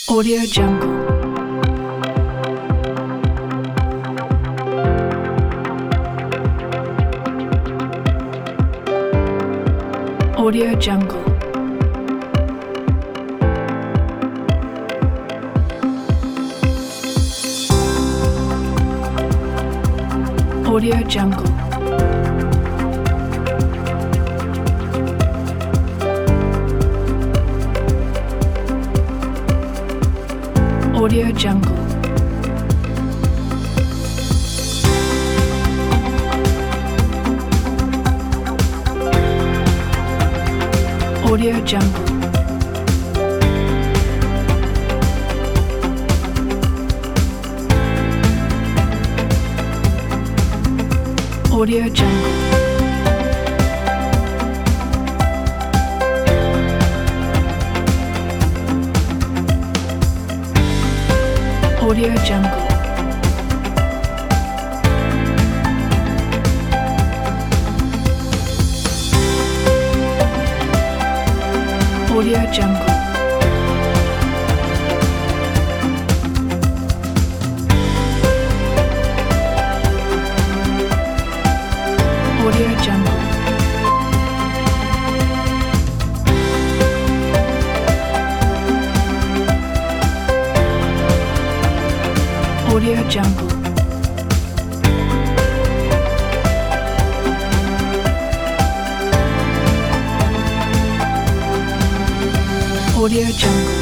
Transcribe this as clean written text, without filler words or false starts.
Audio Jungle. Audio Jungle. Audio Jungle. Audio Jungle. Audio Jungle. Audio Jungle. Audio Jungle. Audio Jungle. Audio Jungle. Audio Jungle. Audio Jungle.